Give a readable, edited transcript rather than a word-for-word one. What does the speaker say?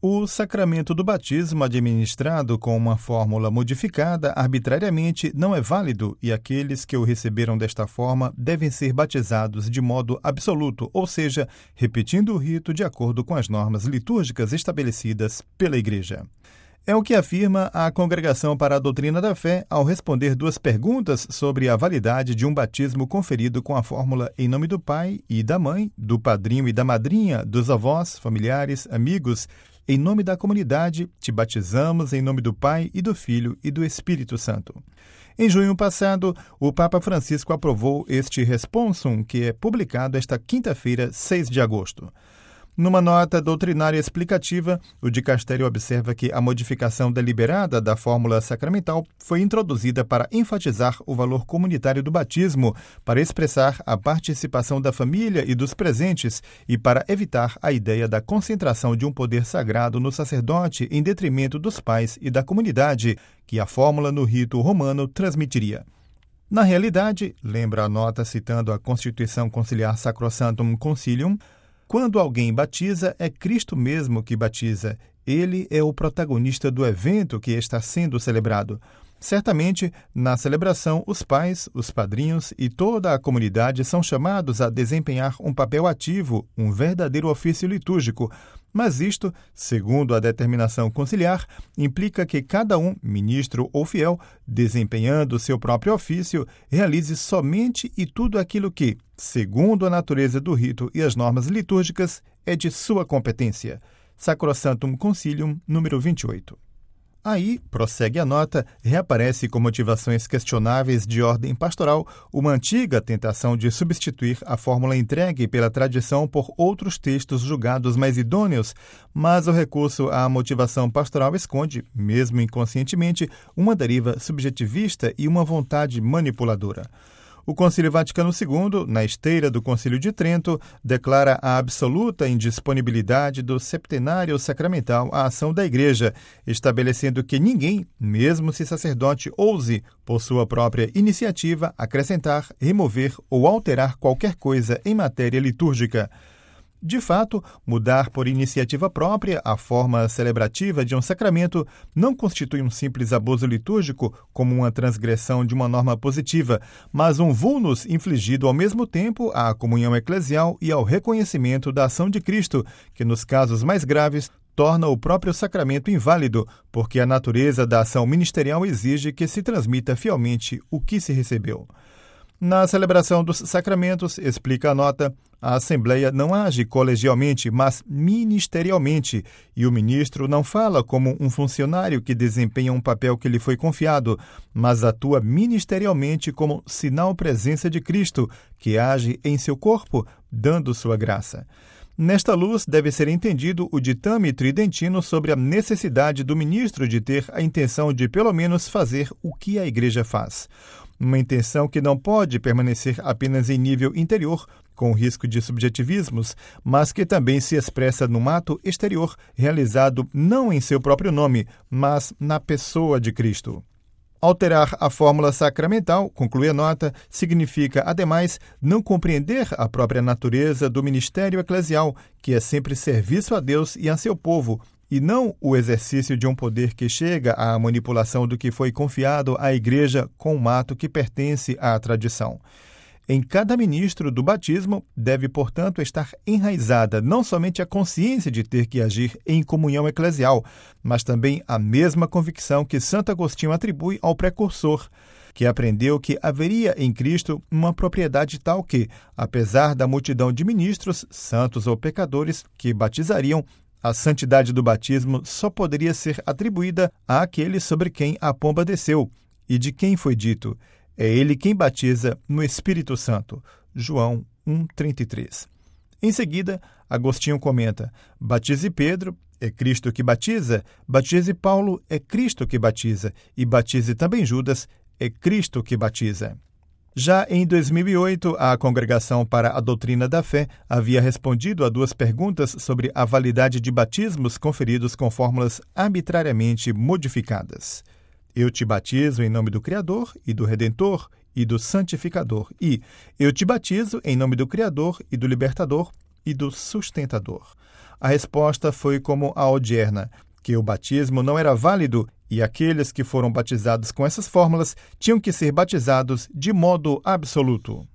O sacramento do batismo administrado com uma fórmula modificada arbitrariamente não é válido e aqueles que o receberam desta forma devem ser batizados de modo absoluto, ou seja, repetindo o rito de acordo com as normas litúrgicas estabelecidas pela Igreja. É o que afirma a Congregação para a Doutrina da Fé ao responder duas perguntas sobre a validade de um batismo conferido com a fórmula em nome do pai e da mãe, do padrinho e da madrinha, dos avós, familiares, amigos. Em nome da comunidade, te batizamos em nome do Pai e do Filho e do Espírito Santo. Em junho passado, o Papa Francisco aprovou este responsum, que é publicado esta quinta-feira, 6 de agosto. Numa nota doutrinária explicativa, o dicastério observa que a modificação deliberada da fórmula sacramental foi introduzida para enfatizar o valor comunitário do batismo, para expressar a participação da família e dos presentes e para evitar a ideia da concentração de um poder sagrado no sacerdote em detrimento dos pais e da comunidade, que a fórmula no rito romano transmitiria. Na realidade, lembra a nota citando a Constituição Conciliar Sacrosanctum Concilium, quando alguém batiza, é Cristo mesmo que batiza. Ele é o protagonista do evento que está sendo celebrado. Certamente, na celebração, os pais, os padrinhos e toda a comunidade são chamados a desempenhar um papel ativo, um verdadeiro ofício litúrgico. Mas isto, segundo a determinação conciliar, implica que cada um, ministro ou fiel, desempenhando seu próprio ofício, realize somente e tudo aquilo que, segundo a natureza do rito e as normas litúrgicas, é de sua competência. Sacrosanctum Concilium, número 28. Aí, prossegue a nota, reaparece com motivações questionáveis de ordem pastoral uma antiga tentação de substituir a fórmula entregue pela tradição por outros textos julgados mais idôneos, mas o recurso à motivação pastoral esconde, mesmo inconscientemente, uma deriva subjetivista e uma vontade manipuladora. O Concílio Vaticano II, na esteira do Concílio de Trento, declara a absoluta indisponibilidade do septenário sacramental à ação da Igreja, estabelecendo que ninguém, mesmo se sacerdote, ouse, por sua própria iniciativa, acrescentar, remover ou alterar qualquer coisa em matéria litúrgica. De fato, mudar por iniciativa própria a forma celebrativa de um sacramento não constitui um simples abuso litúrgico como uma transgressão de uma norma positiva, mas um vulnus infligido ao mesmo tempo à comunhão eclesial e ao reconhecimento da ação de Cristo, que nos casos mais graves torna o próprio sacramento inválido, porque a natureza da ação ministerial exige que se transmita fielmente o que se recebeu. Na celebração dos sacramentos, explica a nota, a Assembleia não age colegialmente, mas ministerialmente, e o ministro não fala como um funcionário que desempenha um papel que lhe foi confiado, mas atua ministerialmente como sinal presença de Cristo, que age em seu corpo, dando sua graça. Nesta luz, deve ser entendido o ditame tridentino sobre a necessidade do ministro de ter a intenção de, pelo menos, fazer o que a Igreja faz. Uma intenção que não pode permanecer apenas em nível interior, com risco de subjetivismos, mas que também se expressa num ato exterior, realizado não em seu próprio nome, mas na pessoa de Cristo. Alterar a fórmula sacramental, conclui a nota, significa, ademais, não compreender a própria natureza do ministério eclesial, que é sempre serviço a Deus e a seu povo, e não o exercício de um poder que chega à manipulação do que foi confiado à Igreja com um ato que pertence à tradição. Em cada ministro do batismo deve, portanto, estar enraizada não somente a consciência de ter que agir em comunhão eclesial, mas também a mesma convicção que Santo Agostinho atribui ao precursor, que aprendeu que haveria em Cristo uma propriedade tal que, apesar da multidão de ministros, santos ou pecadores, que batizariam, a santidade do batismo só poderia ser atribuída àquele sobre quem a pomba desceu, e de quem foi dito: é ele quem batiza no Espírito Santo. João 1,33. Em seguida, Agostinho comenta: batize Pedro, é Cristo que batiza; batize Paulo, é Cristo que batiza; e batize também Judas, é Cristo que batiza. Já em 2008, a Congregação para a Doutrina da Fé havia respondido a duas perguntas sobre a validade de batismos conferidos com fórmulas arbitrariamente modificadas. Eu te batizo em nome do Criador e do Redentor e do Santificador, e eu te batizo em nome do Criador e do Libertador e do Sustentador. A resposta foi como a odierna, que o batismo não era válido e aqueles que foram batizados com essas fórmulas tinham que ser batizados de modo absoluto.